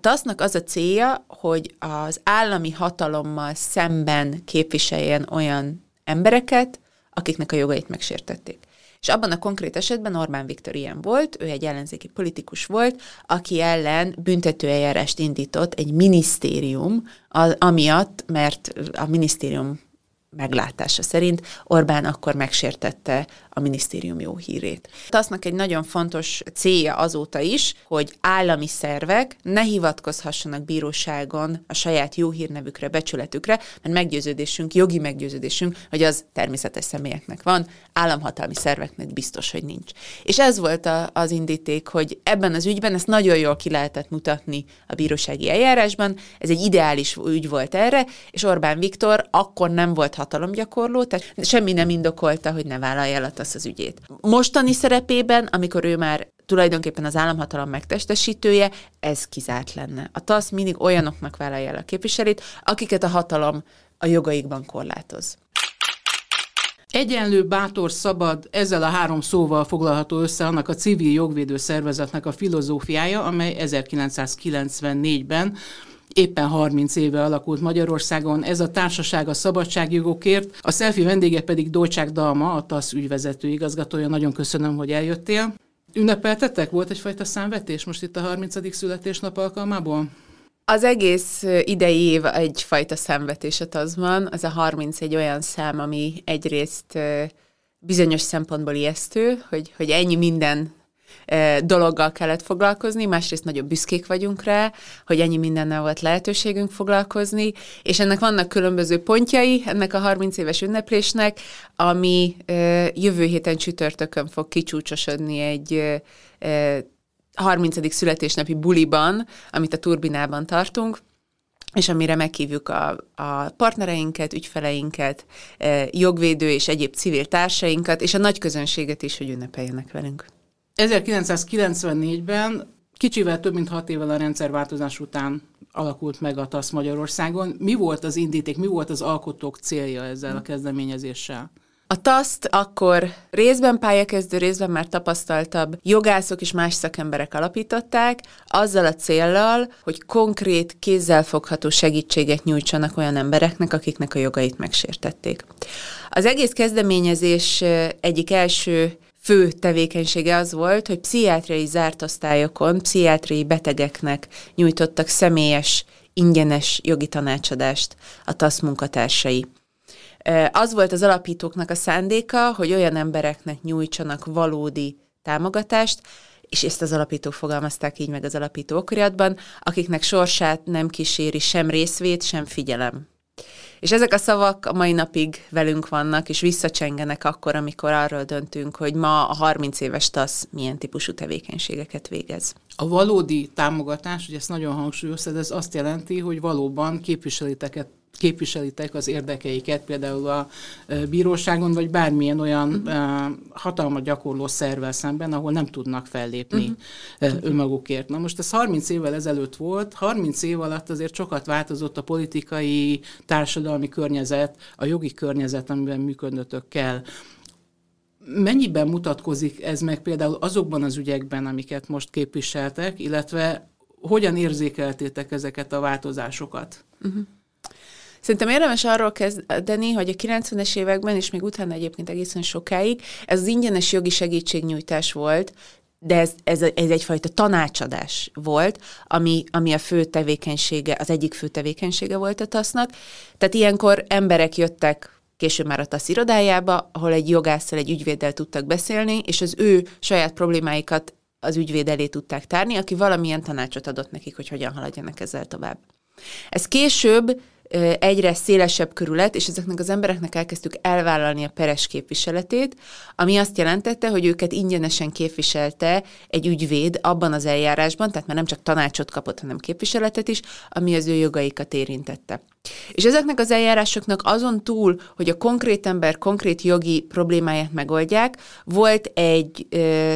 TASZ-nak az a célja, hogy az állami hatalommal szemben képviseljen olyan embereket, akiknek a jogait megsértették. És abban a konkrét esetben Orbán Viktor ilyen volt, ő egy ellenzéki politikus volt, aki ellen büntetőeljárást indított egy minisztérium, amiatt, mert a minisztérium meglátása szerint Orbán akkor megsértette a minisztérium jó hírét. TASZ-nak egy nagyon fontos célja azóta is, hogy állami szervek ne hivatkozhassanak bíróságon a saját jó hírnevükre, becsületükre, mert meggyőződésünk, jogi meggyőződésünk, hogy az természetes személyeknek van, államhatalmi szerveknek biztos, hogy nincs. És ez volt az indíték, hogy ebben az ügyben ezt nagyon jól ki lehetett mutatni a bírósági eljárásban, ez egy ideális ügy volt erre, és Orbán Viktor akkor nem volt hatalomgyakorló, tehát semmi nem indokolta, hogy ne vállalja el a TASZ az ügyét. Mostani szerepében, amikor ő már tulajdonképpen az államhatalom megtestesítője, ez kizárt lenne. A TASZ mindig olyanoknak vállalja el a képviselét, akiket a hatalom a jogaikban korlátoz. Egyenlő, bátor, szabad, ezzel a 3 szóval foglalható össze annak a civil jogvédő szervezetnek a filozófiája, amely 1994-ben éppen 30 éve alakult Magyarországon. Ez a társaság a szabadságjogokért, a selfie vendége pedig Dolcsák Dalma, a TASZ ügyvezető igazgatója. Nagyon köszönöm, hogy eljöttél. Ünnepeltetek? Volt egyfajta számvetés most itt a 30. születésnap alkalmából? Az egész idei év egyfajta számvetés a TASZ-ban. Az a 30 egy olyan szám, ami egyrészt bizonyos szempontból ijesztő, hogy ennyi minden dologgal kellett foglalkozni, másrészt nagyon büszkék vagyunk rá, hogy ennyi mindennel volt lehetőségünk foglalkozni, és ennek vannak különböző pontjai, ennek a 30 éves ünneplésnek, ami jövő héten csütörtökön fog kicsúcsosodni egy 30. születésnapi buliban, amit a Turbinában tartunk, és amire meghívjuk a partnereinket, ügyfeleinket, jogvédő és egyéb civil társainkat, és a nagy közönséget is, hogy ünnepeljenek velünk. 1994-ben, kicsivel több mint 6 évvel a rendszerváltozás után alakult meg a TASZ Magyarországon. Mi volt az indíték, mi volt az alkotók célja ezzel a kezdeményezéssel? A TASZ-t akkor részben pályakezdő, részben már tapasztaltabb jogászok és más szakemberek alapították, azzal a céllal, hogy konkrét, kézzelfogható segítséget nyújtsanak olyan embereknek, akiknek a jogait megsértették. Az egész kezdeményezés egyik első fő tevékenysége az volt, hogy pszichiátriai zárt osztályokon pszichiátriai betegeknek nyújtottak személyes, ingyenes jogi tanácsadást a TASZ munkatársai. Az volt az alapítóknak a szándéka, hogy olyan embereknek nyújtsanak valódi támogatást, és ezt az alapítók fogalmazták így meg az alapító okiriatban, akiknek sorsát nem kíséri sem részvét, sem figyelem. És ezek a szavak a mai napig velünk vannak, és visszacsengenek akkor, amikor arról döntünk, hogy ma a 30 éves TASZ milyen típusú tevékenységeket végez. A valódi támogatás, ugye ezt nagyon hangsúlyoztad, ez azt jelenti, hogy valóban képviselitek az érdekeiket, például a bíróságon, vagy bármilyen olyan hatalmat gyakorló szervvel szemben, ahol nem tudnak fellépni önmagukért. Na most ez 30 évvel ezelőtt volt, 30 év alatt azért sokat változott a politikai, társadalmi környezet, a jogi környezet, amiben működnötök kell. Mennyiben mutatkozik ez meg például azokban az ügyekben, amiket most képviseltek, illetve hogyan érzékeltétek ezeket a változásokat? Szerintem érdemes arról kezdeni, hogy a 90-es években, és még utána egyébként egészen sokáig, ez az ingyenes jogi segítségnyújtás volt, de ez egyfajta tanácsadás volt, ami a fő tevékenysége, az egyik fő tevékenysége volt a TASZ-nak. Tehát ilyenkor emberek jöttek később már a TASZ irodájába, ahol egy jogásszal, egy ügyvéddel tudtak beszélni, és az ő saját problémáikat az ügyvéd elé tudták tárni, aki valamilyen tanácsot adott nekik, hogy hogyan haladjanak ezzel tovább. Ez később egyre szélesebb körül lett, és ezeknek az embereknek elkezdtük elvállalni a peres képviseletét, ami azt jelentette, hogy őket ingyenesen képviselte egy ügyvéd abban az eljárásban, tehát már nem csak tanácsot kapott, hanem képviseletet is, ami az ő jogaikat érintette. És ezeknek az eljárásoknak azon túl, hogy a konkrét ember konkrét jogi problémáját megoldják, volt egy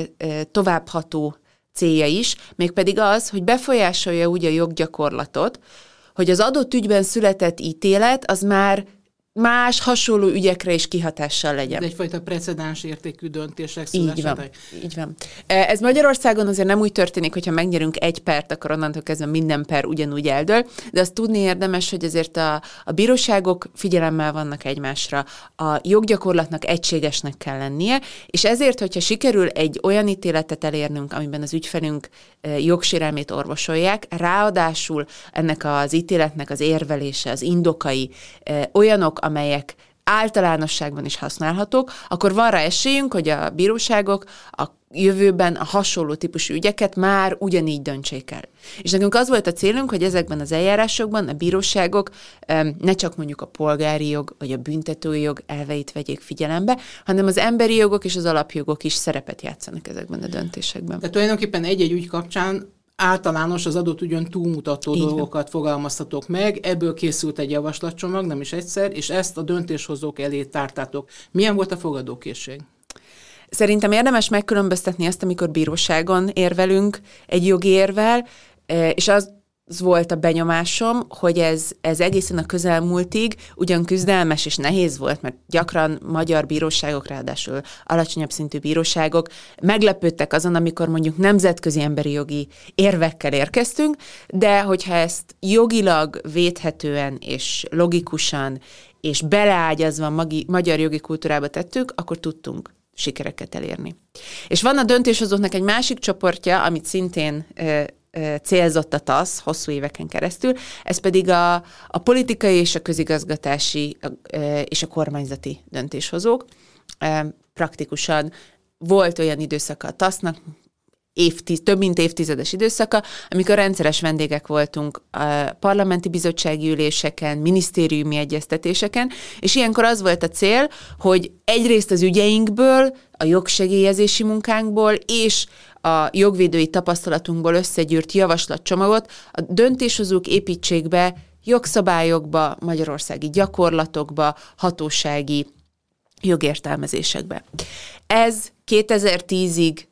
továbbható célja is, mégpedig az, hogy befolyásolja úgy a joggyakorlatot, hogy az adott ügyben született ítélet az már más hasonló ügyekre is kihatással legyen. Ez egyfajta precedens értékű döntések születnek. Így van. Ez Magyarországon azért nem úgy történik, hogyha megnyerünk egy pert, akkor onnantól kezdve minden per ugyanúgy eldől, de azt tudni érdemes, hogy azért a bíróságok figyelemmel vannak egymásra, a joggyakorlatnak egységesnek kell lennie, és ezért, hogyha sikerül egy olyan ítéletet elérnünk, amiben az ügyfelünk jogsérelmét orvosolják, ráadásul ennek az ítéletnek az érvelése, az indokai olyanok, amelyek általánosságban is használhatók, akkor van rá esélyünk, hogy a bíróságok a jövőben a hasonló típusú ügyeket már ugyanígy döntsék el. És nekünk az volt a célunk, hogy ezekben az eljárásokban a bíróságok ne csak mondjuk a polgári jog vagy a büntetői jog elveit vegyék figyelembe, hanem az emberi jogok és az alapjogok is szerepet játszanak ezekben a döntésekben. Tehát tulajdonképpen egy-egy ügy kapcsán általános az adott ügyön túlmutató dolgokat fogalmaztatok meg, ebből készült egy javaslatcsomag, nem is egyszer, és ezt a döntéshozók elé tártátok. Milyen volt a fogadókészség? Szerintem érdemes megkülönböztetni azt, amikor bíróságon érvelünk egy jogi érvel, és az volt a benyomásom, hogy ez egészen a közelmúltig ugyan küzdelmes és nehéz volt, mert gyakran magyar bíróságok, ráadásul alacsonyabb szintű bíróságok meglepődtek azon, amikor mondjuk nemzetközi emberi jogi érvekkel érkeztünk, de hogyha ezt jogilag védhetően és logikusan és beleágyazva magyar jogi kultúrába tettük, akkor tudtunk sikereket elérni. És van a döntéshozóknak egy másik csoportja, amit szintén célzott a TASZ hosszú éveken keresztül, ez pedig a politikai és a közigazgatási és a kormányzati döntéshozók. Praktikusan volt olyan időszaka a TASZ-nak, több mint évtizedes időszaka, amikor rendszeres vendégek voltunk a parlamenti bizottsági üléseken, minisztériumi egyeztetéseken, és ilyenkor az volt a cél, hogy egyrészt az ügyeinkből, a jogsegélyezési munkánkból és a jogvédői tapasztalatunkból összegyűrt javaslatcsomagot a döntéshozók építsék be jogszabályokba, magyarországi gyakorlatokba, hatósági jogértelmezésekbe. Ez 2010-ig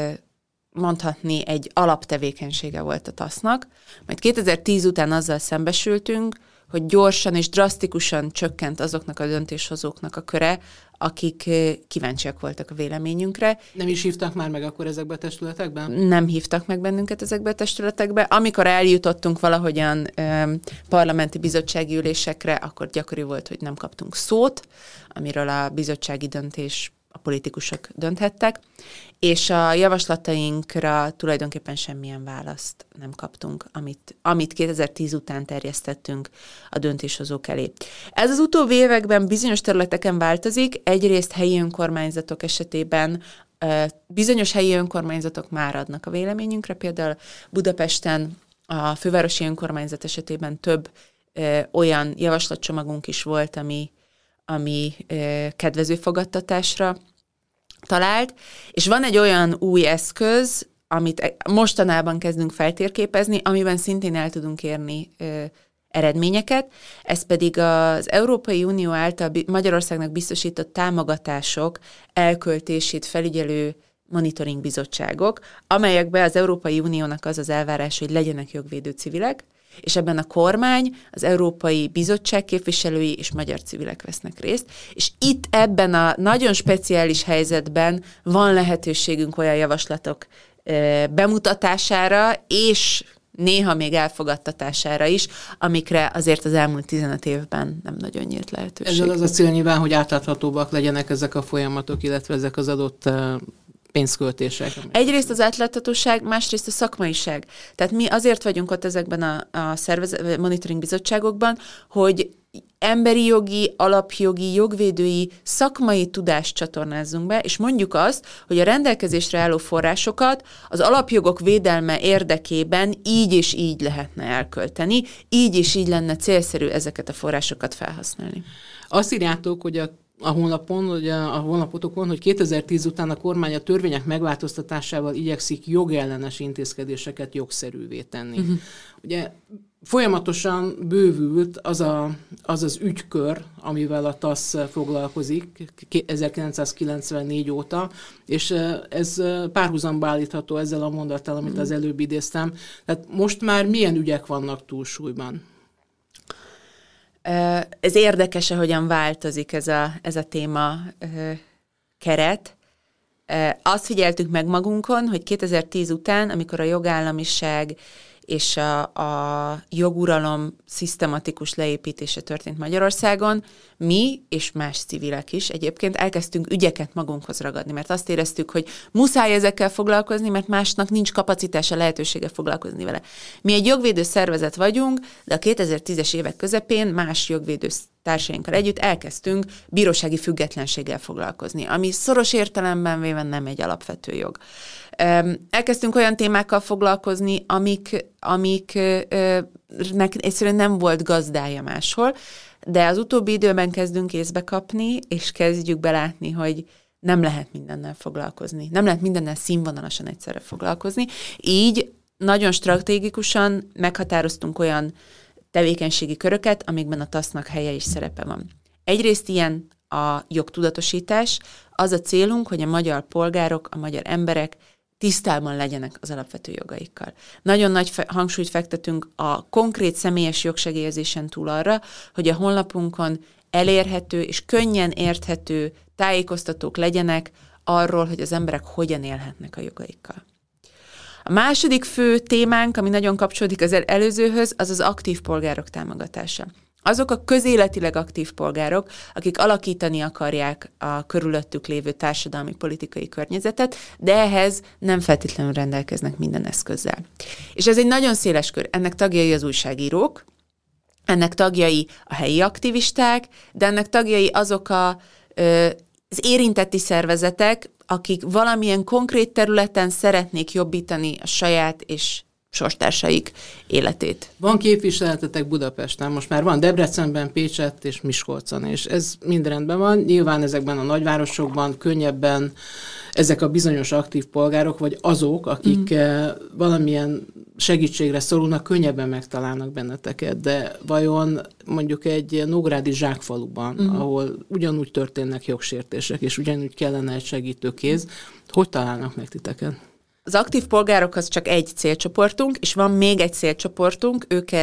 mondhatni egy alaptevékenysége volt a TASZ-nak, majd 2010 után azzal szembesültünk, hogy gyorsan és drasztikusan csökkent azoknak a döntéshozóknak a köre, akik kíváncsiak voltak a véleményünkre. Nem is hívtak már meg akkor ezekbe a testületekben? Nem hívtak meg bennünket ezekbe a testületekbe. Amikor eljutottunk valahogyan parlamenti bizottsági ülésekre, akkor gyakori volt, hogy nem kaptunk szót, amiről a bizottsági döntés a politikusok dönthettek, és a javaslatainkra tulajdonképpen semmilyen választ nem kaptunk, amit 2010 után terjesztettünk a döntéshozók elé. Ez az utóbbi években bizonyos területeken változik, egyrészt helyi önkormányzatok esetében bizonyos helyi önkormányzatok már adnak a véleményünkre, például Budapesten a fővárosi önkormányzat esetében több olyan javaslatcsomagunk is volt, ami kedvező fogadtatásra talált, és van egy olyan új eszköz, amit mostanában kezdünk feltérképezni, amiben szintén el tudunk érni eredményeket, ez pedig az Európai Unió által Magyarországnak biztosított támogatások elköltését felügyelő monitoring bizottságok, amelyekben az Európai Uniónak az az elvárás, hogy legyenek jogvédő civilek, és ebben a kormány, az Európai Bizottság képviselői és magyar civilek vesznek részt, és itt ebben a nagyon speciális helyzetben van lehetőségünk olyan javaslatok bemutatására, és néha még elfogadtatására is, amikre azért az elmúlt 15 évben nem nagyon nyílt lehetőség. Ezzel az a cél nyilván, hogy átláthatóbbak legyenek ezek a folyamatok, illetve ezek az adott pénzköltések. Egyrészt az átláthatóság, másrészt a szakmaiság. Tehát mi azért vagyunk ott ezekben a monitoring bizottságokban, hogy emberi jogi, alapjogi, jogvédői, szakmai tudást csatornázzunk be, és mondjuk azt, hogy a rendelkezésre álló forrásokat az alapjogok védelme érdekében így és így lehetne elkölteni, így és így lenne célszerű ezeket a forrásokat felhasználni. Azt írjátok, hogy a honlapotokon, hogy 2010 után a kormány a törvények megváltoztatásával igyekszik jogellenes intézkedéseket jogszerűvé tenni. Uh-huh. Ugye folyamatosan bővült az ügykör, amivel a TASZ foglalkozik 1994 óta, és ez párhuzamba állítható ezzel a mondattal, amit az előbb idéztem. Tehát most már milyen ügyek vannak túlsúlyban? Ez érdekes, ahogyan változik ez a téma keret. Azt figyeltük meg magunkon, hogy 2010 után, amikor a jogállamiság és a joguralom szisztematikus leépítése történt Magyarországon, mi és más civilek is egyébként elkezdtünk ügyeket magunkhoz ragadni, mert azt éreztük, hogy muszáj ezekkel foglalkozni, mert másnak nincs kapacitása, lehetősége foglalkozni vele. Mi egy jogvédő szervezet vagyunk, de a 2010-es évek közepén más jogvédő társainkkal együtt elkezdtünk bírósági függetlenséggel foglalkozni, ami szoros értelemben véve nem egy alapvető jog. Elkezdtünk olyan témákkal foglalkozni, amiknek egyszerűen nem volt gazdája máshol, de az utóbbi időben kezdünk észbe kapni, és kezdjük belátni, hogy nem lehet mindennel foglalkozni. Nem lehet mindennel színvonalasan egyszerre foglalkozni. Így nagyon stratégikusan meghatároztunk olyan tevékenységi köröket, amikben a TASZ-nak helye és szerepe van. Egyrészt ilyen a jogtudatosítás, az a célunk, hogy a magyar polgárok, a magyar emberek tisztában legyenek az alapvető jogaikkal. Nagyon nagy hangsúlyt fektetünk a konkrét személyes jogsegélyezésen túl arra, hogy a honlapunkon elérhető és könnyen érthető tájékoztatók legyenek arról, hogy az emberek hogyan élhetnek a jogaikkal. A második fő témánk, ami nagyon kapcsolódik az előzőhöz, az az aktív polgárok támogatása. Azok a közéletileg aktív polgárok, akik alakítani akarják a körülöttük lévő társadalmi politikai környezetet, de ehhez nem feltétlenül rendelkeznek minden eszközzel. És ez egy nagyon széles kör. Ennek tagjai az újságírók, ennek tagjai a helyi aktivisták, de ennek tagjai azok az érintetti szervezetek, akik valamilyen konkrét területen szeretnék jobbítani a saját és sorstársaik életét. Van képviseletetek Budapesten, most már van Debrecenben, Pécsett és Miskolcon, és ez mind rendben van. Nyilván ezekben a nagyvárosokban könnyebben ezek a bizonyos aktív polgárok, vagy azok, akik valamilyen segítségre szorulnak, könnyebben megtalálnak benneteket, de vajon mondjuk egy nógrádi zsákfaluban, ahol ugyanúgy történnek jogsértések, és ugyanúgy kellene egy segítőkéz, hogy találnak meg titeket? Az aktív polgárok az csak egy célcsoportunk, és van még egy célcsoportunk,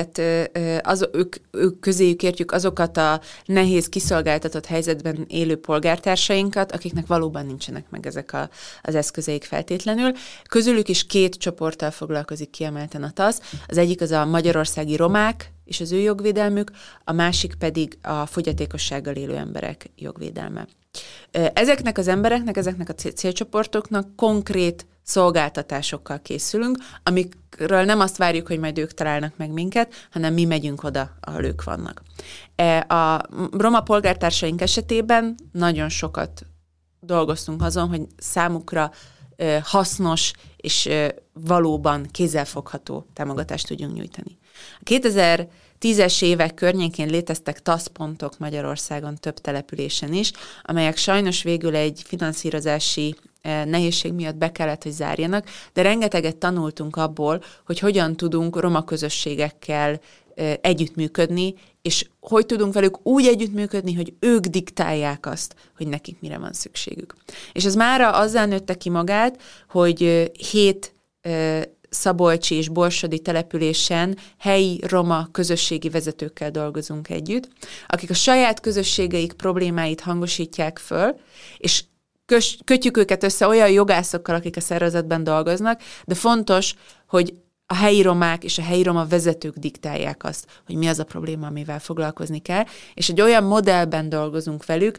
ők közéjük értjük azokat a nehéz, kiszolgáltatott helyzetben élő polgártársainkat, akiknek valóban nincsenek meg ezek az eszközeik feltétlenül. Közülük is 2 csoporttal foglalkozik kiemelten a TASZ. Az egyik az a magyarországi romák és az ő jogvédelmük, a másik pedig a fogyatékossággal élő emberek jogvédelme. Ezeknek az embereknek, ezeknek a célcsoportoknak konkrét szolgáltatásokkal készülünk, amikről nem azt várjuk, hogy majd ők találnak meg minket, hanem mi megyünk oda, ahol ők vannak. A roma polgártársaink esetében nagyon sokat dolgoztunk azon, hogy számukra hasznos és valóban kézzelfogható támogatást tudjunk nyújtani. A 2010-es évek környékén léteztek TASZ pontok Magyarországon több településen is, amelyek sajnos végül egy finanszírozási nehézség miatt be kellett, hogy zárjanak, de rengeteget tanultunk abból, hogy hogyan tudunk roma közösségekkel együttműködni, és hogy tudunk velük úgy együttműködni, hogy ők diktálják azt, hogy nekik mire van szükségük. És ez mára azzal nőtte ki magát, hogy 7 szabolcsi és borsodi településen helyi roma közösségi vezetőkkel dolgozunk együtt, akik a saját közösségeik problémáit hangosítják föl, és kötjük őket össze olyan jogászokkal, akik a szervezetben dolgoznak, de fontos, hogy a helyi romák és a helyi roma vezetők diktálják azt, hogy mi az a probléma, amivel foglalkozni kell, és egy olyan modellben dolgozunk velük,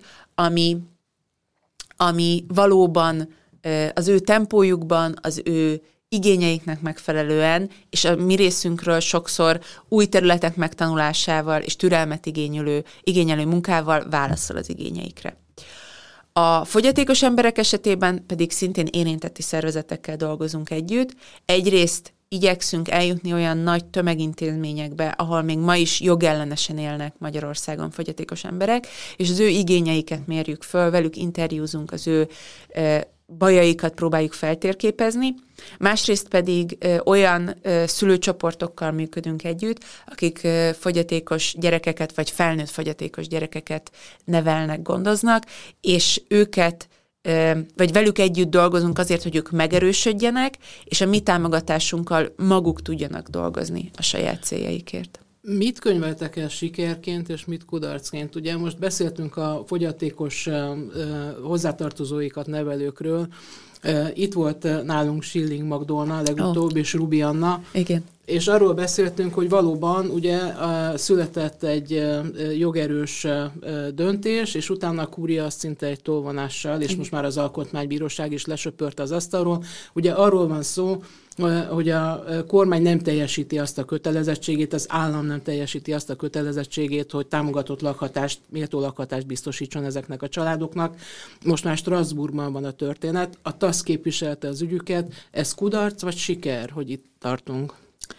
ami valóban az ő tempójukban, az ő igényeiknek megfelelően, és a mi részünkről sokszor új területek megtanulásával és türelmet igényelő munkával válaszol az igényeikre. A fogyatékos emberek esetében pedig szintén érintetti szervezetekkel dolgozunk együtt. Egyrészt igyekszünk eljutni olyan nagy tömegintézményekbe, ahol még ma is jogellenesen élnek Magyarországon fogyatékos emberek, és az ő igényeiket mérjük föl, velük interjúzunk, az ő bajaikat próbáljuk feltérképezni. Másrészt pedig olyan szülőcsoportokkal működünk együtt, akik fogyatékos gyerekeket, vagy felnőtt fogyatékos gyerekeket nevelnek, gondoznak, és őket vagy velük együtt dolgozunk azért, hogy ők megerősödjenek, és a mi támogatásunkkal maguk tudjanak dolgozni a saját céljaikért. Mit könyveltek el sikerként, és mit kudarcként? Ugye most beszéltünk a fogyatékos hozzátartozóikat nevelőkről. Itt volt nálunk Schilling Magdolna legutóbb, és Rubi Anna. Igen. És arról beszéltünk, hogy valóban ugye született egy jogerős döntés, és utána a kúria azt szinte egy tolvonással, és most már az alkotmánybíróság is lesöpörte az asztalról. Ugye arról van szó, hogy a kormány nem teljesíti azt a kötelezettségét, az állam nem teljesíti azt a kötelezettségét, hogy támogatott lakhatást, méltó lakhatást biztosítson ezeknek a családoknak. Most már Strasbourgban van a történet, a TASZ képviselte az ügyüket, ez kudarc vagy siker, hogy itt tartunk?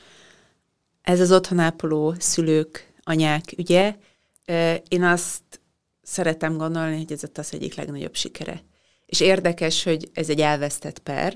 Ez az otthonápoló szülők, anyák ügye. Én azt szeretem gondolni, hogy ez a TASZ egyik legnagyobb sikere. És érdekes, hogy ez egy elvesztett per,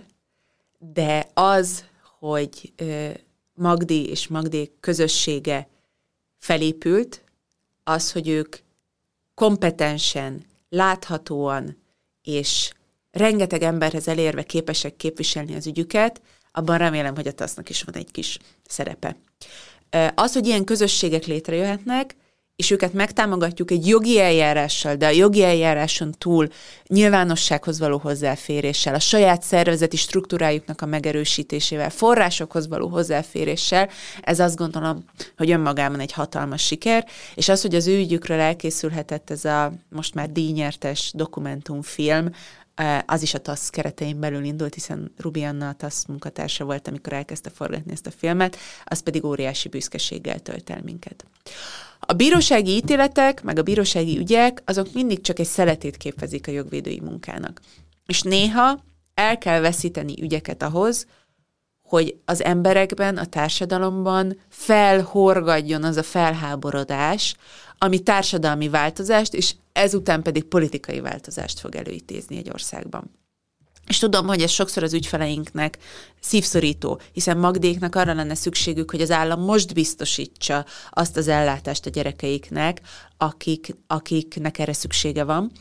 de az, hogy Magdi és Magdék közössége felépült, az, hogy ők kompetensen, láthatóan és rengeteg emberhez elérve képesek képviselni az ügyüket, abban remélem, hogy a TASZ-nak is van egy kis szerepe. Az, hogy ilyen közösségek létrejöhetnek, és őket megtámogatjuk egy jogi eljárással, de a jogi eljáráson túl nyilvánossághoz való hozzáféréssel, a saját szervezeti struktúrájuknak a megerősítésével, forrásokhoz való hozzáféréssel, ez azt gondolom, hogy önmagában egy hatalmas siker, és az, hogy az ő ügyükről elkészülhetett ez a most már díjnyertes dokumentumfilm, az is a TASZ keretein belül indult, hiszen Rubi Anna a TASZ munkatársa volt, amikor elkezdte forgatni ezt a filmet, az pedig óriási büszkeséggel tölt el minket. A bírósági ítéletek, meg a bírósági ügyek, azok mindig csak egy szeletét képezik a jogvédői munkának. És néha el kell veszíteni ügyeket ahhoz, hogy az emberekben, a társadalomban felhorgadjon az a felháborodás, ami társadalmi változást, és ezután pedig politikai változást fog előidézni egy országban. És tudom, hogy ez sokszor az ügyfeleinknek szívszorító, hiszen Magdéknak arra lenne szükségük, hogy az állam most biztosítsa azt az ellátást a gyerekeiknek, akiknek erre szüksége van.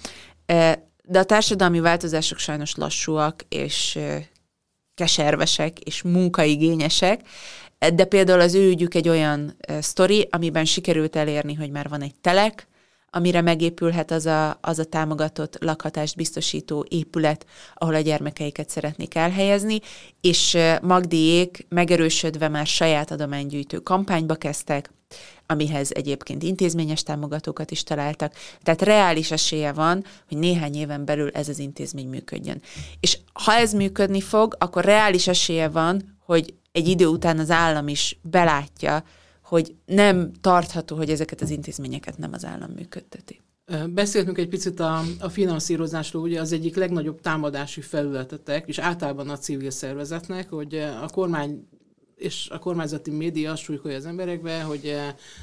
De a társadalmi változások sajnos lassúak, és keservesek, és munkaigényesek, de például az ő ügyük egy olyan sztori, amiben sikerült elérni, hogy már van egy telek, amire megépülhet az a támogatott lakhatást biztosító épület, ahol a gyermekeiket szeretnék elhelyezni, és Magdiék megerősödve már saját adománygyűjtő kampányba kezdtek, amihez egyébként intézményes támogatókat is találtak. Tehát reális esélye van, hogy néhány éven belül ez az intézmény működjön. És ha ez működni fog, akkor reális esélye van, hogy egy idő után az állam is belátja, hogy nem tartható, hogy ezeket az intézményeket nem az állam működteti. Beszéltünk egy picit a finanszírozásról, ugye az egyik legnagyobb támadási felületetek, és általában a civil szervezetnek, hogy a kormány és a kormányzati média azt súlykolja az emberekbe, hogy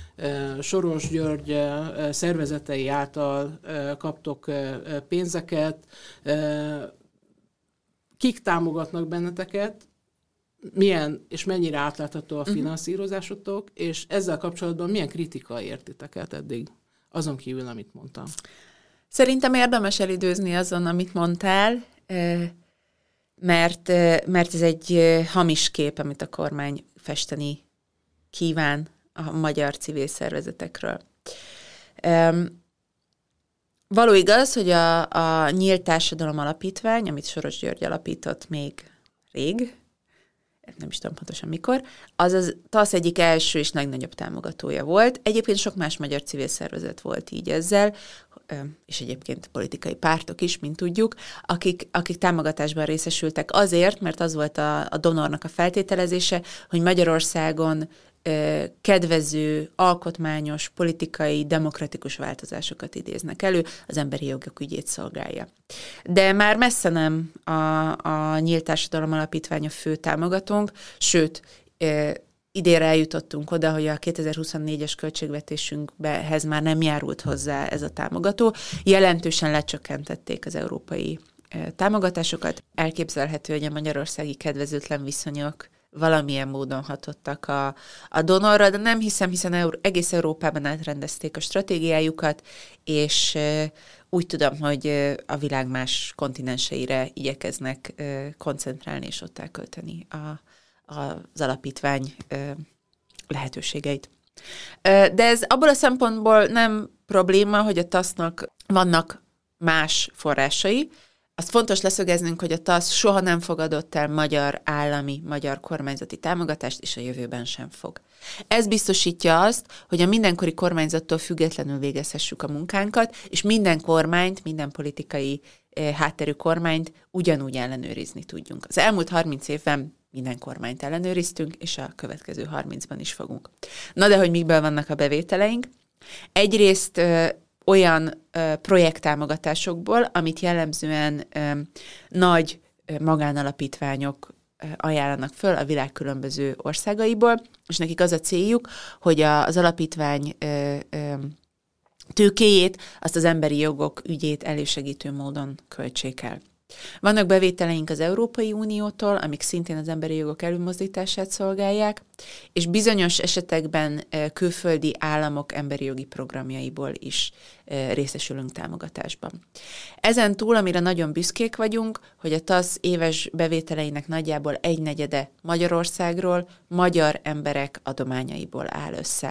Soros György szervezetei által kaptok pénzeket, kik támogatnak benneteket, milyen és mennyire átlátható a finanszírozásotok, és ezzel kapcsolatban milyen kritika értiteket eddig, azon kívül, amit mondtam? Szerintem érdemes elidőzni azon, amit mondtál, mert ez egy hamis kép, amit a kormány festeni kíván a magyar civil szervezetekről. Való igaz, hogy a Nyílt Társadalom Alapítvány, amit Soros György alapított még rég, nem is tudom pontosan mikor, az TASZ egyik első és legnagyobb támogatója volt. Egyébként sok más magyar civil szervezet volt így ezzel, és egyébként politikai pártok is, mint tudjuk, akik támogatásban részesültek azért, mert az volt a donornak a feltételezése, hogy Magyarországon kedvező, alkotmányos, politikai, demokratikus változásokat idéznek elő, az emberi jogok ügyét szolgálja. De már messze nem a Nyílt Társadalom Alapítvány a fő támogatónk, sőt, idénre eljutottunk oda, hogy a 2024-es költségvetésünkbehez már nem járult hozzá ez a támogató. Jelentősen lecsökkentették az európai támogatásokat. Elképzelhető, hogy a magyarországi kedvezőtlen viszonyok valamilyen módon hatottak a donorra, de nem hiszem, hiszen egész Európában átrendezték a stratégiájukat, és úgy tudom, hogy a világ más kontinenseire igyekeznek koncentrálni és ott elkölteni az alapítvány lehetőségeit. De ez abból a szempontból nem probléma, hogy a TASZ-nak vannak más forrásai. Azt fontos leszögeznünk, hogy a TASZ soha nem fogadott el magyar állami, magyar kormányzati támogatást, és a jövőben sem fog. Ez biztosítja azt, hogy a mindenkori kormányzattól függetlenül végezhessük a munkánkat, és minden kormányt, minden politikai hátterű kormányt ugyanúgy ellenőrizni tudjunk. Az elmúlt 30 évben minden kormányt ellenőriztünk, és a következő 30-ban is fogunk. Na de hogy mikből vannak a bevételeink? Egyrészt olyan projekttámogatásokból, amit jellemzően nagy magánalapítványok ajánlanak föl a világ különböző országaiból, és nekik az a céljuk, hogy az alapítvány tőkéjét, azt az emberi jogok ügyét elősegítő módon költsék el. Vannak bevételeink az Európai Uniótól, amik szintén az emberi jogok előmozdítását szolgálják, és bizonyos esetekben külföldi államok emberi jogi programjaiból is részesülünk támogatásban. Ezen túl, amire nagyon büszkék vagyunk, hogy a TASZ éves bevételeinek nagyjából 1/4 Magyarországról, magyar emberek adományaiból áll össze.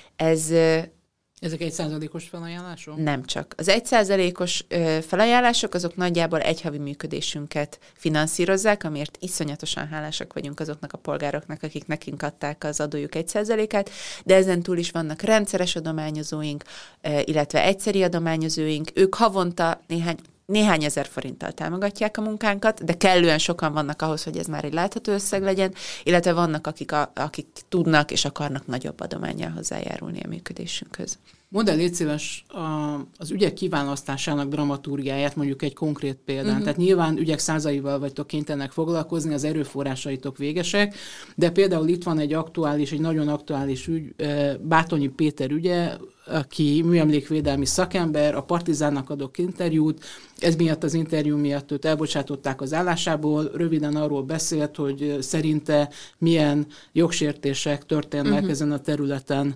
Ezek 1%-os felajánlások? Nem csak. Az 1%-os felajánlások azok nagyjából egy havi működésünket finanszírozzák, amiért iszonyatosan hálásak vagyunk azoknak a polgároknak, akik nekünk adták az adójuk 1%-át, de ezen túl is vannak rendszeres adományozóink, illetve egyszeri adományozóink. Ők havonta néhány ezer forinttal támogatják a munkánkat, de kellően sokan vannak ahhoz, hogy ez már egy látható összeg legyen, illetve vannak, akik tudnak és akarnak nagyobb adománnyal hozzájárulni a működésünkhöz. Mondd el, légy szíves, az ügyek kiválasztásának dramaturgiáját, mondjuk egy konkrét példán. Tehát nyilván ügyek százaival vagytok kénytelenek foglalkozni, az erőforrásaitok végesek, de például itt van egy nagyon aktuális ügy, Bátonyi Péter ügye, aki műemlékvédelmi szakember, a Partizánnak adott interjút, ez miatt az interjú miatt őt elbocsátották az állásából, röviden arról beszélt, hogy szerinte milyen jogsértések történnek ezen a területen.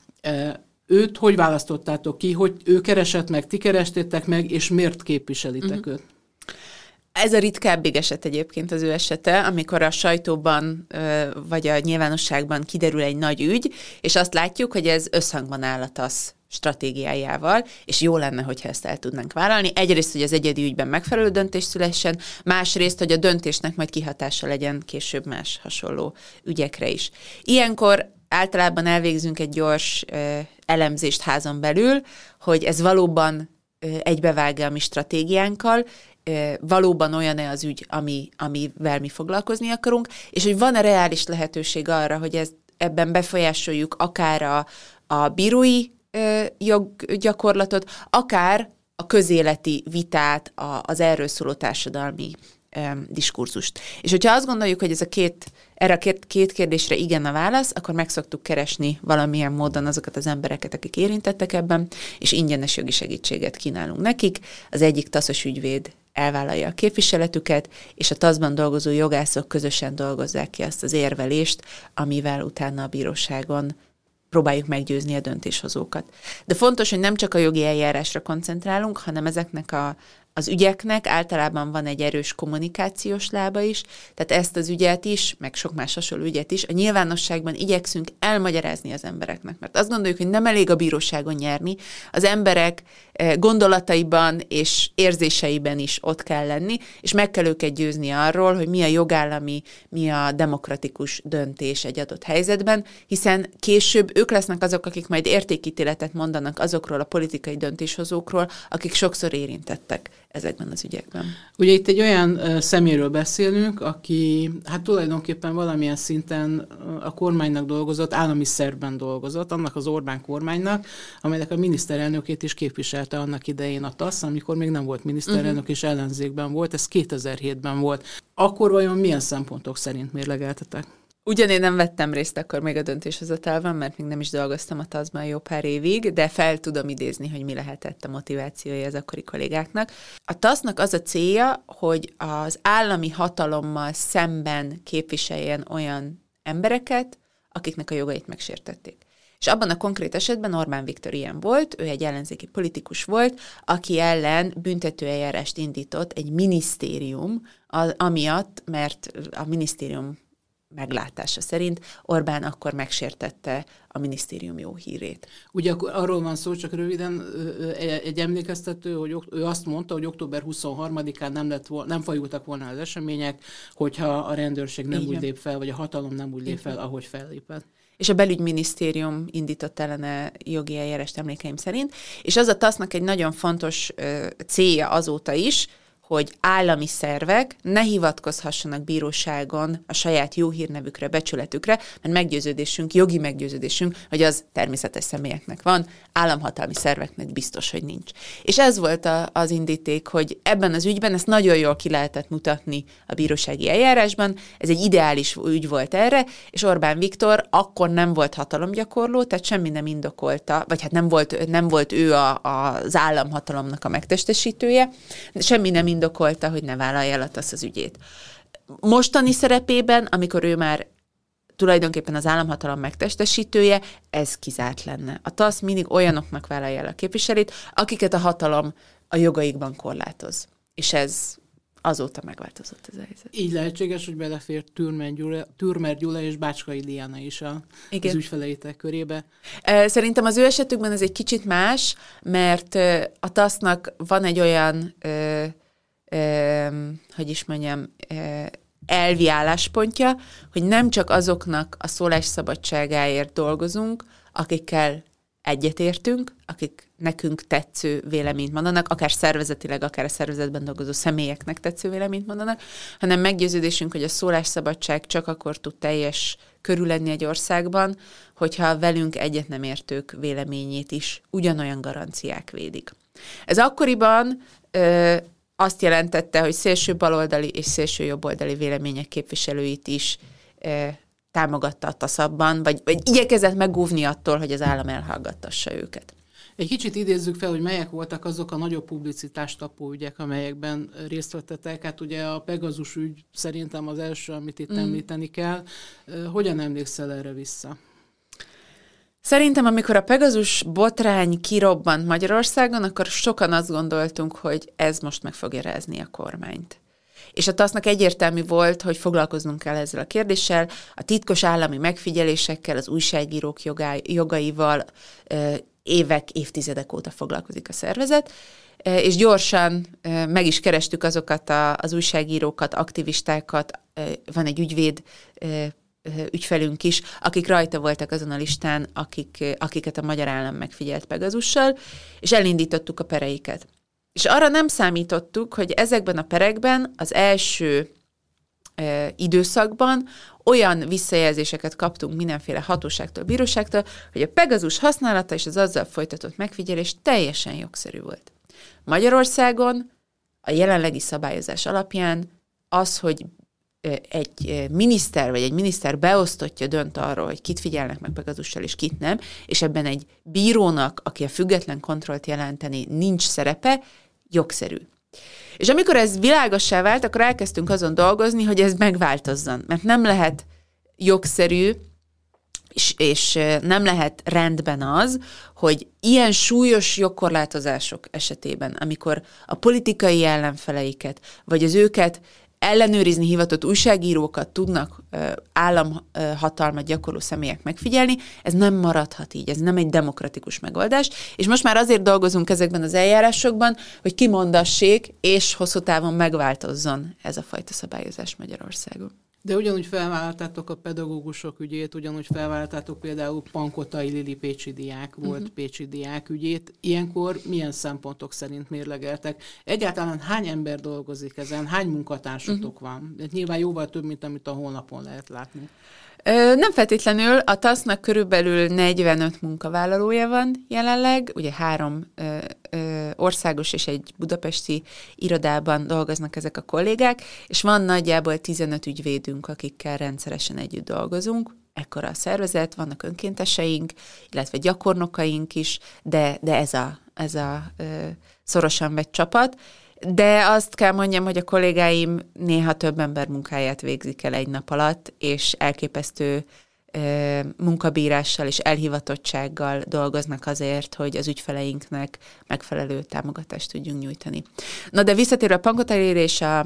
Őt hogy választottátok ki, hogy ő keresett meg, ti kerestétek meg, és miért képviselitek őt? Ez a ritkábbig eset egyébként az ő esete, amikor a sajtóban vagy a nyilvánosságban kiderül egy nagy ügy, és azt látjuk, hogy ez összhangban áll a TASZ stratégiájával, és jó lenne, hogyha ezt el tudnánk vállalni. Egyrészt, hogy az egyedi ügyben megfelelő döntés szülessen, másrészt, hogy a döntésnek majd kihatása legyen később más hasonló ügyekre is. Ilyenkor általában elvégzünk egy gyors elemzést házon belül, hogy ez valóban egybevág-e a mi stratégiánkkal, valóban olyan-e az ügy, amivel mi foglalkozni akarunk, és hogy van-e reális lehetőség arra, hogy ebben befolyásoljuk akár a bírói joggyakorlatot, akár a közéleti vitát, az erről szóló társadalmi diskurzust. És hogyha azt gondoljuk, hogy erre a két kérdésre igen a válasz, akkor meg szoktuk keresni valamilyen módon azokat az embereket, akik érintettek ebben, és ingyenes jogi segítséget kínálunk nekik. Az egyik TASZ-os ügyvéd elvállalja a képviseletüket, és a TASZ-ban dolgozó jogászok közösen dolgozzák ki azt az érvelést, amivel utána a bíróságon próbáljuk meggyőzni a döntéshozókat. De fontos, hogy nem csak a jogi eljárásra koncentrálunk, hanem ezeknek az ügyeknek általában van egy erős kommunikációs lába is, tehát ezt az ügyet is, meg sok más hasonló ügyet is a nyilvánosságban igyekszünk elmagyarázni az embereknek, mert azt gondoljuk, hogy nem elég a bíróságon nyerni, az emberek gondolataiban és érzéseiben is ott kell lenni, és meg kell őket győzni arról, hogy mi a jogállami, mi a demokratikus döntés egy adott helyzetben, hiszen később ők lesznek azok, akik majd értékítéletet mondanak azokról a politikai döntéshozókról, akik sokszor érintettek ezekben az ügyekben. Ugye itt egy olyan szeméről beszélünk, aki hát tulajdonképpen valamilyen szinten a kormánynak dolgozott, állami szervben dolgozott, annak az Orbán kormánynak, amelynek a miniszterelnökét is képviselte annak idején a TASZ, amikor még nem volt miniszterelnök és ellenzékben volt, ez 2007-ben volt. Akkor vajon milyen szempontok szerint mérlegeltetek? Ugyan én nem vettem részt akkor még a döntéshozatalban, mert még nem is dolgoztam a TASZ-ban jó pár évig, de fel tudom idézni, hogy mi lehetett a motivációja az akkori kollégáknak. A TASZ-nak az a célja, hogy az állami hatalommal szemben képviseljen olyan embereket, akiknek a jogait megsértették. És abban a konkrét esetben Orbán Viktor ilyen volt, ő egy ellenzéki politikus volt, aki ellen büntetőeljárást indított egy minisztérium, amiatt, mert a minisztérium meglátása szerint Orbán akkor megsértette a minisztérium jó hírét. Ugye akkor arról van szó, csak röviden egy emlékeztető, hogy ő azt mondta, hogy október 23-án nem fajultak volna az események, hogyha a rendőrség nem úgy lép fel, vagy a hatalom nem úgy lép fel, ahogy fellépett. És a belügyminisztérium indított ellene jogi eljárást emlékeim szerint, és az a TASZ-nak egy nagyon fontos célja azóta is, hogy állami szervek ne hivatkozhassanak bíróságon a saját jó hírnevükre, becsületükre, mert meggyőződésünk, jogi meggyőződésünk, hogy az természetes személyeknek van, államhatalmi szerveknek biztos, hogy nincs. És ez volt az indíték, hogy ebben az ügyben ezt nagyon jól ki lehetett mutatni a bírósági eljárásban, ez egy ideális ügy volt erre, és Orbán Viktor akkor nem volt hatalomgyakorló, tehát semmi nem indokolta, vagy hát nem volt ő az államhatalomnak a megtestesítője, semmi nem indokolta, hogy ne vállalja el a TASZ az ügyét. Mostani szerepében, amikor ő már tulajdonképpen az államhatalom megtestesítője, ez kizárt lenne. A TASZ mindig olyanoknak vállalja el a képviselét, akiket a hatalom a jogaikban korlátoz. És ez azóta megváltozott ez a helyzet. Így lehetséges, hogy belefér Türmer Gyula és Bácskai Diana is az ügyfeleitek körébe? Szerintem az ő esetükben ez egy kicsit más, mert a TASZ-nak van egy olyan hogy is mondjam, elvi álláspontja, hogy nem csak azoknak a szólásszabadságáért dolgozunk, akikkel egyetértünk, akik nekünk tetsző véleményt mondanak, akár szervezetileg, akár a szervezetben dolgozó személyeknek tetsző véleményt mondanak, hanem meggyőződésünk, hogy a szólásszabadság csak akkor tud teljes körül lenni egy országban, hogyha velünk egyet nem értők véleményét is ugyanolyan garanciák védik. Ez akkoriban azt jelentette, hogy szélső baloldali és szélső jobboldali vélemények képviselőit is támogatta a TASZ abban, vagy igyekezett megóvni attól, hogy az állam elhallgattassa őket. Egy kicsit idézzük fel, hogy melyek voltak azok a nagyobb publicitást kapó ügyek, amelyekben részt vettetek. Hát ugye a Pegazus ügy szerintem az első, amit itt említeni kell. Hogyan emlékszel erre vissza? Szerintem, amikor a Pegazus botrány kirobbant Magyarországon, akkor sokan azt gondoltunk, hogy ez most meg fogja rázni a kormányt. És a TASZ-nak egyértelmű volt, hogy foglalkoznunk kell ezzel a kérdéssel, a titkos állami megfigyelésekkel, az újságírók jogaival évek, évtizedek óta foglalkozik a szervezet, és gyorsan meg is kerestük azokat az újságírókat, aktivistákat, van egy ügyfelünk is, akik rajta voltak azon a listán, akiket a magyar állam megfigyelt Pegazussal, és elindítottuk a pereiket. És arra nem számítottuk, hogy ezekben a perekben az első időszakban olyan visszajelzéseket kaptunk mindenféle hatóságtól, bíróságtól, hogy a Pegazus használata és az azzal folytatott megfigyelés teljesen jogszerű volt. Magyarországon a jelenlegi szabályozás alapján az, hogy egy miniszter vagy egy miniszter beosztottja dönt arról, hogy kit figyelnek meg Pegazussal és kit nem, és ebben egy bírónak, aki a független kontrollt jelenteni, nincs szerepe, jogszerű. És amikor ez világossá vált, akkor elkezdtünk azon dolgozni, hogy ez megváltozzon. Mert nem lehet jogszerű, és nem lehet rendben az, hogy ilyen súlyos jogkorlátozások esetében, amikor a politikai ellenfeleiket, vagy az őket ellenőrizni hivatott újságírókat tudnak államhatalmat gyakorló személyek megfigyelni, ez nem maradhat így, ez nem egy demokratikus megoldás, és most már azért dolgozunk ezekben az eljárásokban, hogy kimondassék, és hosszú távon megváltozzon ez a fajta szabályozás Magyarországon. De ugyanúgy felvállaltátok a pedagógusok ügyét, ugyanúgy felvállaltátok például Pankotai Lili pécsi diák volt pécsi diák ügyét. Ilyenkor milyen szempontok szerint mérlegeltek? Egyáltalán hány ember dolgozik ezen? Hány munkatársatok van? Nyilván jóval több, mint amit a honlapon lehet látni. Nem feltétlenül, a TASZ-nak körülbelül 45 munkavállalója van jelenleg, ugye 3 országos és egy budapesti irodában dolgoznak ezek a kollégák, és van nagyjából 15 ügyvédünk, akikkel rendszeresen együtt dolgozunk. Ekkora a szervezet, vannak önkénteseink, illetve gyakornokaink is, de ez a szorosan vett csapat. De azt kell mondjam, hogy a kollégáim néha több ember munkáját végzik el egy nap alatt, és elképesztő munkabírással és elhivatottsággal dolgoznak azért, hogy az ügyfeleinknek megfelelő támogatást tudjunk nyújtani. Na de visszatérve a Pankotai és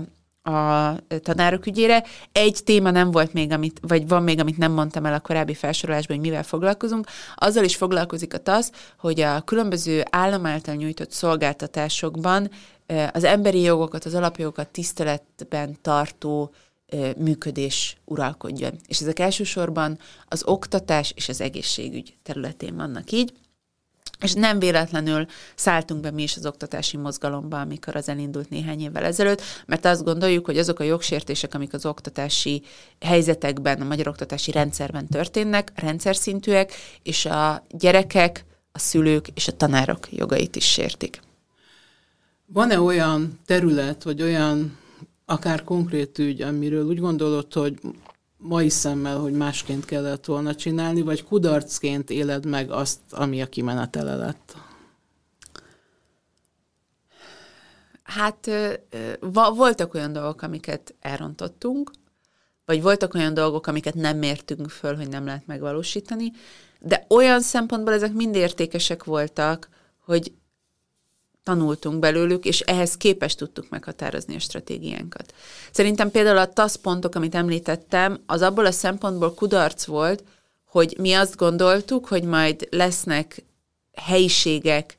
a tanárok ügyére. Egy téma nem volt még, vagy van még, amit nem mondtam el a korábbi felsorolásban, hogy mivel foglalkozunk. Azzal is foglalkozik a TASZ, hogy a különböző állam által nyújtott szolgáltatásokban az emberi jogokat, az alapjogokat tiszteletben tartó működés uralkodjon. És ezek elsősorban az oktatás és az egészségügy területén vannak így. És nem véletlenül szálltunk be mi is az oktatási mozgalomba, amikor az elindult néhány évvel ezelőtt, mert azt gondoljuk, hogy azok a jogsértések, amik az oktatási helyzetekben, a magyar oktatási rendszerben történnek, rendszer szintűek, és a gyerekek, a szülők és a tanárok jogait is sértik. Van-e olyan terület, vagy olyan akár konkrét ügy, amiről úgy gondolod, hogy mai szemmel, hogy másként kellett volna csinálni, vagy kudarcként éled meg azt, ami a kimenetele lett? Hát voltak olyan dolgok, amiket elrontottunk, vagy voltak olyan dolgok, amiket nem mértünk föl, hogy nem lehet megvalósítani, de olyan szempontból ezek mind értékesek voltak, hogy tanultunk belőlük, és ehhez képest tudtuk meghatározni a stratégiánkat. Szerintem például a TASZ pontok, amit említettem, az abból a szempontból kudarc volt, hogy mi azt gondoltuk, hogy majd lesznek helyiségek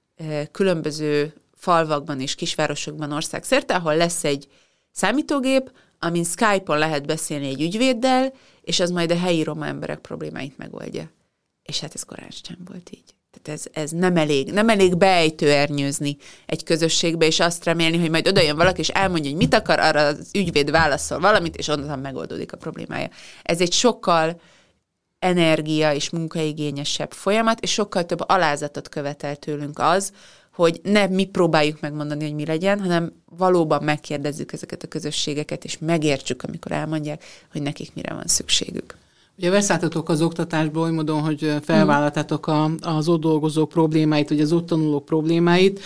különböző falvakban és kisvárosokban országszerte, ahol lesz egy számítógép, amin Skype-on lehet beszélni egy ügyvéddel, és az majd a helyi roma emberek problémáit megoldja. És hát ez korán sem volt így. Tehát ez nem elég beejtőernyőzni egy közösségbe, és azt remélni, hogy majd odajön valaki, és elmondja, hogy mit akar, arra az ügyvéd válaszol valamit, és onnan megoldódik a problémája. Ez egy sokkal energia és munkaigényesebb folyamat, és sokkal több alázatot követel tőlünk az, hogy ne mi próbáljuk megmondani, hogy mi legyen, hanem valóban megkérdezzük ezeket a közösségeket, és megértsük, amikor elmondják, hogy nekik mire van szükségük. Ugye beszálltatok az oktatásból, oly módon, hogy felvállaltátok az ott dolgozók problémáit, vagy az ott tanulók problémáit.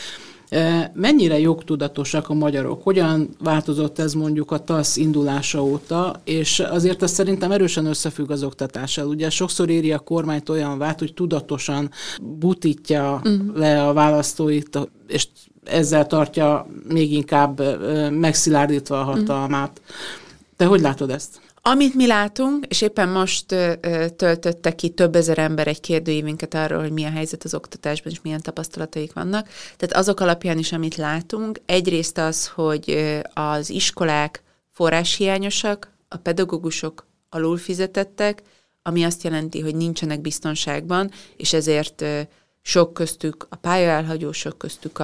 Mennyire jogtudatosak a magyarok? Hogyan változott ez mondjuk a TASZ indulása óta? És azért ez szerintem erősen összefügg az oktatással. Ugye sokszor éri a kormányt olyan vált, hogy tudatosan butítja le a választóit, és ezzel tartja még inkább megszilárdítva a hatalmát. Te hogy látod ezt? Amit mi látunk, és éppen most töltötte ki több ezer ember egy kérdőívünket arról, hogy mi a helyzet az oktatásban, és milyen tapasztalataik vannak. Tehát azok alapján is, amit látunk, egyrészt az, hogy az iskolák forráshiányosak, a pedagógusok alulfizetettek, ami azt jelenti, hogy nincsenek biztonságban, és ezért sok köztük a pályaelhagyó, sok köztük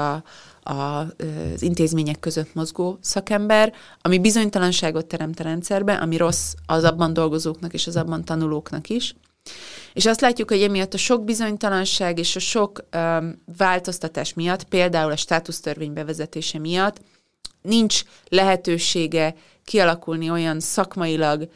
az intézmények között mozgó szakember, ami bizonytalanságot teremt a rendszerbe, ami rossz az abban dolgozóknak és az abban tanulóknak is. És azt látjuk, hogy emiatt a sok bizonytalanság és a sok változtatás miatt, például a státusztörvény bevezetése miatt nincs lehetősége kialakulni olyan szakmailag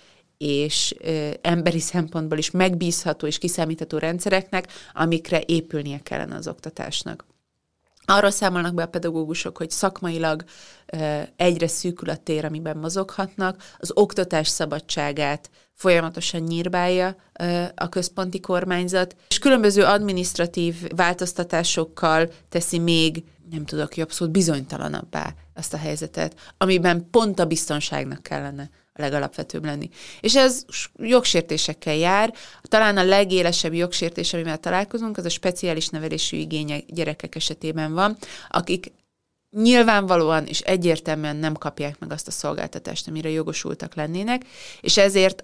és emberi szempontból is megbízható és kiszámítható rendszereknek, amikre épülnie kellene az oktatásnak. Arról számolnak be a pedagógusok, hogy szakmailag egyre szűkül a tér, amiben mozoghatnak, az oktatás szabadságát folyamatosan nyírbálja a központi kormányzat, és különböző adminisztratív változtatásokkal teszi még, nem tudok jobb szót, bizonytalanabbá azt a helyzetet, amiben pont a biztonságnak kellene a legalapvetőbb lenni. És ez jogsértésekkel jár. Talán a legélesebb jogsértés, amivel találkozunk, az a speciális nevelésű igények gyerekek esetében van, akik nyilvánvalóan és egyértelműen nem kapják meg azt a szolgáltatást, amire jogosultak lennének, és ezért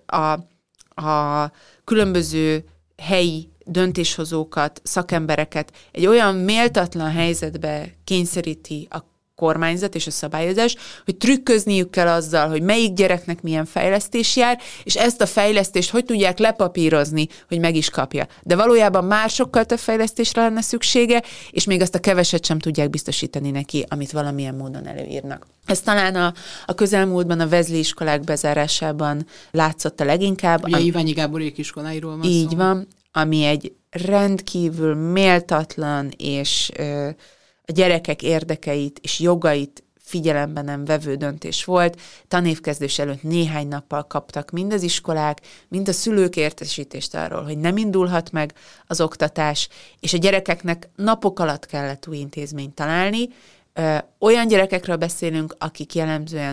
a különböző helyi döntéshozókat, szakembereket egy olyan méltatlan helyzetbe kényszeríti a kormányzat és a szabályozás, hogy trükközniük kell azzal, hogy melyik gyereknek milyen fejlesztés jár, és ezt a fejlesztést hogy tudják lepapírozni, hogy meg is kapja. De valójában már sokkal több fejlesztésre lenne szüksége, és még azt a keveset sem tudják biztosítani neki, amit valamilyen módon előírnak. Ez talán a közelmúltban a Vezli iskolák bezárásában látszott a leginkább. Ugye Iványi Gáborék iskoláiról van így szó. van, ami egy rendkívül méltatlan és a gyerekek érdekeit és jogait figyelembe nem vevő döntés volt. Tanévkezdés előtt néhány nappal kaptak mind az iskolák, mind a szülők értesítést arról, hogy nem indulhat meg az oktatás, és a gyerekeknek napok alatt kellett új intézményt találni. Olyan gyerekekről beszélünk, akik jellemzően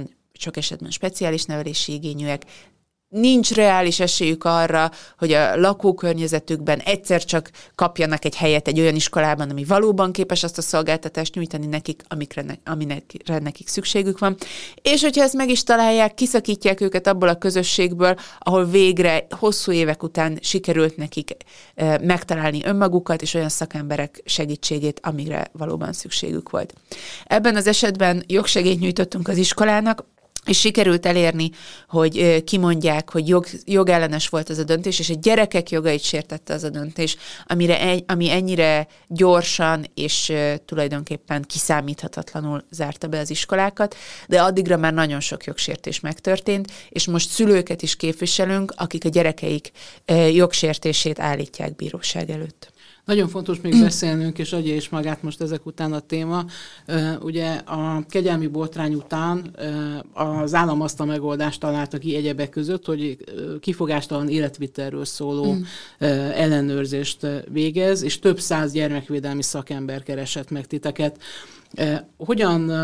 sok esetben speciális nevelési igényűek, nincs reális esélyük arra, hogy a lakókörnyezetükben egyszer csak kapjanak egy helyet egy olyan iskolában, ami valóban képes azt a szolgáltatást nyújtani nekik, amikre nekik szükségük van. És hogyha ezt meg is találják, kiszakítják őket abból a közösségből, ahol végre hosszú évek után sikerült nekik megtalálni önmagukat és olyan szakemberek segítségét, amire valóban szükségük volt. Ebben az esetben jogsegélyt nyújtottunk az iskolának, és sikerült elérni, hogy kimondják, hogy jogellenes volt az a döntés, és a gyerekek jogait sértette az a döntés, ami ennyire gyorsan és tulajdonképpen kiszámíthatatlanul zárta be az iskolákat, de addigra már nagyon sok jogsértés megtörtént, és most szülőket is képviselünk, akik a gyerekeik jogsértését állítják bíróság előtt. Nagyon fontos még beszélnünk, és adja is magát most ezek után a téma. Ugye a kegyelmi botrány után az állam azt a megoldást találta ki egyebek között, hogy kifogástalan életvitelről szóló ellenőrzést végez, és több száz gyermekvédelmi szakember keresett meg titeket. Hogyan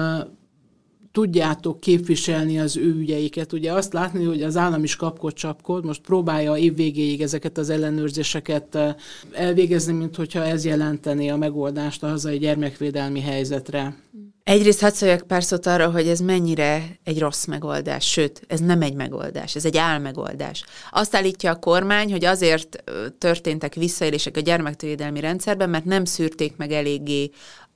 tudjátok képviselni az ő ügyeiket? Ugye azt látni, hogy az állam is kapkod, most próbálja évvégéig ezeket az ellenőrzéseket elvégezni, mint hogyha ez jelenteni a megoldást a hazai gyermekvédelmi helyzetre. Egyrészt hadd szóljak pár szót arra, hogy ez mennyire egy rossz megoldás, sőt, ez nem egy megoldás, ez egy álmegoldás. Azt állítja a kormány, hogy azért történtek visszaélések a gyermekvédelmi rendszerben, mert nem szűrték meg eléggé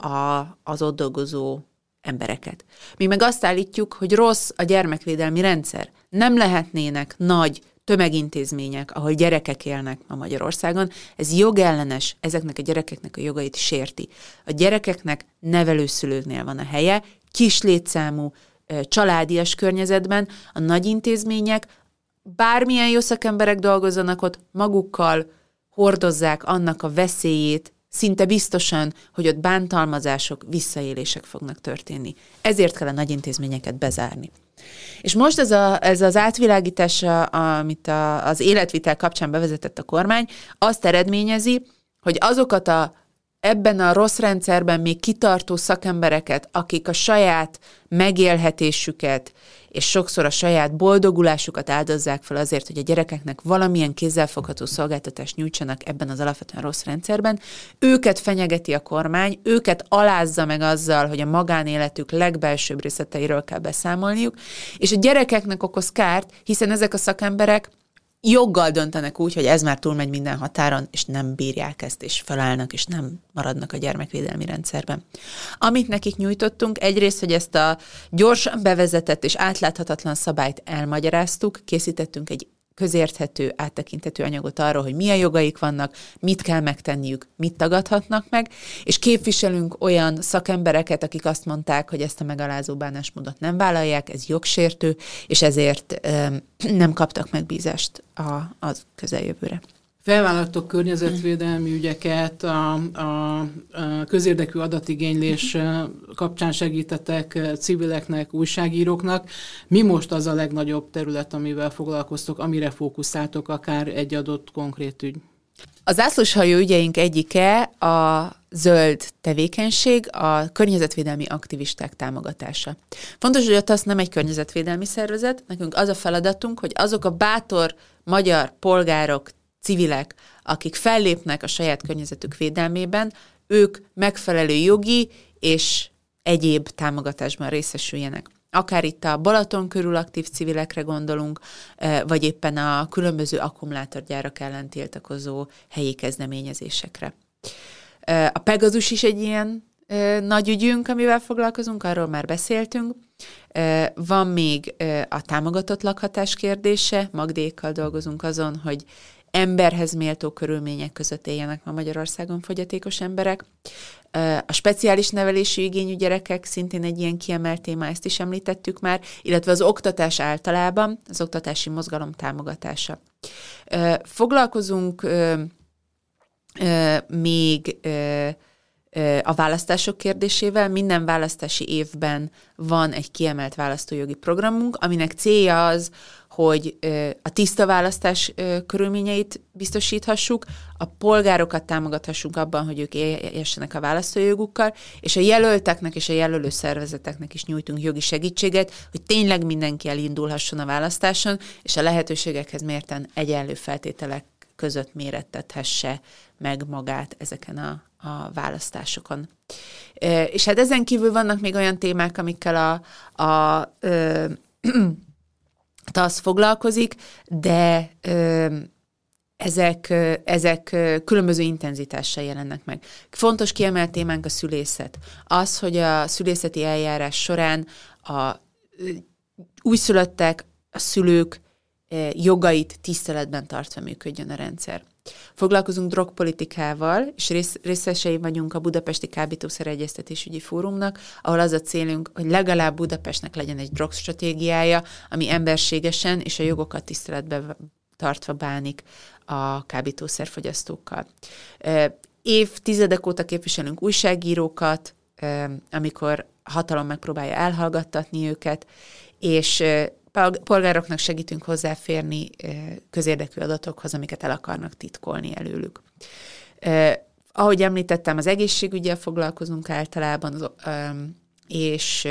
az ott dolgozó embereket. Mi meg azt állítjuk, hogy rossz a gyermekvédelmi rendszer. Nem lehetnének nagy tömegintézmények, ahol gyerekek élnek ma Magyarországon. Ez jogellenes, ezeknek a gyerekeknek a jogait sérti. A gyerekeknek nevelőszülőknél van a helye, kis létszámú, családias környezetben, a nagy intézmények, bármilyen jó szakemberek dolgozzanak ott, magukkal hordozzák annak a veszélyét, szinte biztosan, hogy ott bántalmazások, visszaélések fognak történni. Ezért kell a nagy intézményeket bezárni. És most ez az átvilágítás, amit az életvitel kapcsán bevezetett a kormány, azt eredményezi, hogy azokat ebben a rossz rendszerben még kitartó szakembereket, akik a saját megélhetésüket és sokszor a saját boldogulásukat áldozzák fel azért, hogy a gyerekeknek valamilyen kézzelfogható szolgáltatást nyújtsanak ebben az alapvetően rossz rendszerben, őket fenyegeti a kormány, őket alázza meg azzal, hogy a magánéletük legbelsőbb részleteiről kell beszámolniuk, és a gyerekeknek okoz kárt, hiszen ezek a szakemberek joggal döntenek úgy, hogy ez már túlmegy minden határon, és nem bírják ezt, és felállnak, és nem maradnak a gyermekvédelmi rendszerben. Amit nekik nyújtottunk, egyrészt, hogy ezt a gyorsan bevezetett és átláthatatlan szabályt elmagyaráztuk, készítettünk egy közérthető, áttekintető anyagot arról, hogy milyen jogaik vannak, mit kell megtenniük, mit tagadhatnak meg, és képviselünk olyan szakembereket, akik azt mondták, hogy ezt a megalázó bánásmódot nem vállalják, ez jogsértő, és ezért nem kaptak megbízást a közeljövőre. Felvállaltok környezetvédelmi ügyeket, a közérdekű adatigénylés kapcsán segítetek civileknek, újságíróknak. Mi most az a legnagyobb terület, amivel foglalkoztok, amire fókuszáltok, akár egy adott konkrét ügy? A zászlóshajó ügyeink egyike a zöld tevékenység, a környezetvédelmi aktivisták támogatása. Fontos, hogy a TASZ nem egy környezetvédelmi szervezet, nekünk az a feladatunk, hogy azok a bátor magyar polgárok, civilek, akik fellépnek a saját környezetük védelmében, ők megfelelő jogi és egyéb támogatásban részesüljenek. Akár itt a Balaton körül aktív civilekre gondolunk, vagy éppen a különböző akkumulátorgyárak ellen tiltakozó helyi kezdeményezésekre. A Pegazus is egy ilyen nagy ügyünk, amivel foglalkozunk, arról már beszéltünk. Van még a támogatott lakhatás kérdése, Magdékkal dolgozunk azon, hogy emberhez méltó körülmények között éljenek ma Magyarországon fogyatékos emberek. A speciális nevelési igényű gyerekek szintén egy ilyen kiemelt téma, ezt is említettük már, illetve az oktatás általában, az oktatási mozgalom támogatása. Foglalkozunk még a választások kérdésével. Minden választási évben van egy kiemelt választójogi programunk, aminek célja az, hogy a tiszta választás körülményeit biztosíthassuk, a polgárokat támogathassunk abban, hogy ők éljessenek a választójogukkal, és a jelölteknek és a jelölő szervezeteknek is nyújtunk jogi segítséget, hogy tényleg mindenki elindulhasson a választáson, és a lehetőségekhez mérten egyenlő feltételek között mérettethesse meg magát ezeken a választásokon. És hát ezen kívül vannak még olyan témák, amikkel a TASZ foglalkozik, de ezek különböző intenzitással jelennek meg. Fontos kiemelt témánk a szülészet. Az, hogy a szülészeti eljárás során a újszülöttek, a szülők jogait tiszteletben tartva működjön a rendszer. Foglalkozunk drogpolitikával, és részesei vagyunk a Budapesti Kábítószer Egyeztetésügyi Fórumnak, ahol az a célunk, hogy legalább Budapestnek legyen egy drogstratégiája, ami emberségesen és a jogokat tiszteletben tartva bánik a kábítószerfogyasztókkal. Évtizedek óta képviselünk újságírókat, amikor hatalom megpróbálja elhallgattatni őket, és polgároknak segítünk hozzáférni közérdekű adatokhoz, amiket el akarnak titkolni előlük. Ahogy említettem, az egészségüggyel foglalkozunk általában, és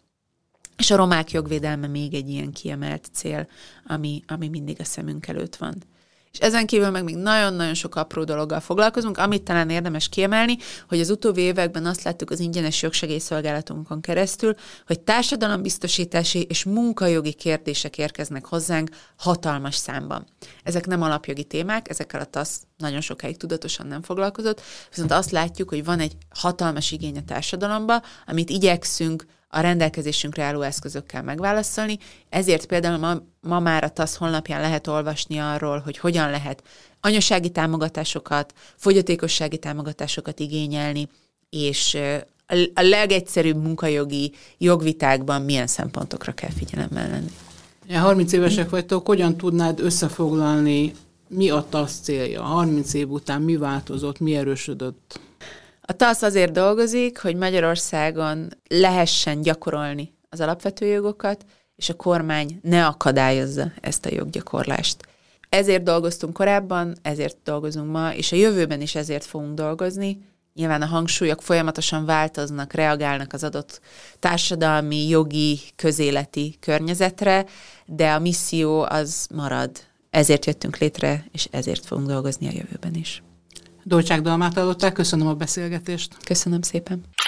a romák jogvédelme még egy ilyen kiemelt cél, ami mindig a szemünk előtt van. És ezen kívül meg még nagyon-nagyon sok apró dologgal foglalkozunk, amit talán érdemes kiemelni, hogy az utóbbi években azt láttuk az ingyenes jogsegélyszolgálatunkon keresztül, hogy társadalombiztosítási és munkajogi kérdések érkeznek hozzánk hatalmas számban. Ezek nem alapjogi témák, ezekkel a TASZ nagyon sokáig tudatosan nem foglalkozott, viszont azt látjuk, hogy van egy hatalmas igény a társadalomba, amit igyekszünk a rendelkezésünkre álló eszközökkel megválaszolni. Ezért például ma már a TASZ honlapján lehet olvasni arról, hogy hogyan lehet anyasági támogatásokat, fogyatékossági támogatásokat igényelni, és a legegyszerűbb munkajogi jogvitákban milyen szempontokra kell figyelemmel lenni. 30 évesek vagytok, hogyan tudnád összefoglalni, mi a TASZ célja? 30 év után mi változott, mi erősödött? A TASZ azért dolgozik, hogy Magyarországon lehessen gyakorolni az alapvető jogokat, és a kormány ne akadályozza ezt a joggyakorlást. Ezért dolgoztunk korábban, ezért dolgozunk ma, és a jövőben is ezért fogunk dolgozni. Nyilván a hangsúlyok folyamatosan változnak, reagálnak az adott társadalmi, jogi, közéleti környezetre, de a misszió az marad. Ezért jöttünk létre, és ezért fogunk dolgozni a jövőben is. Dolcsák Dalmát hallották, köszönöm a beszélgetést. Köszönöm szépen.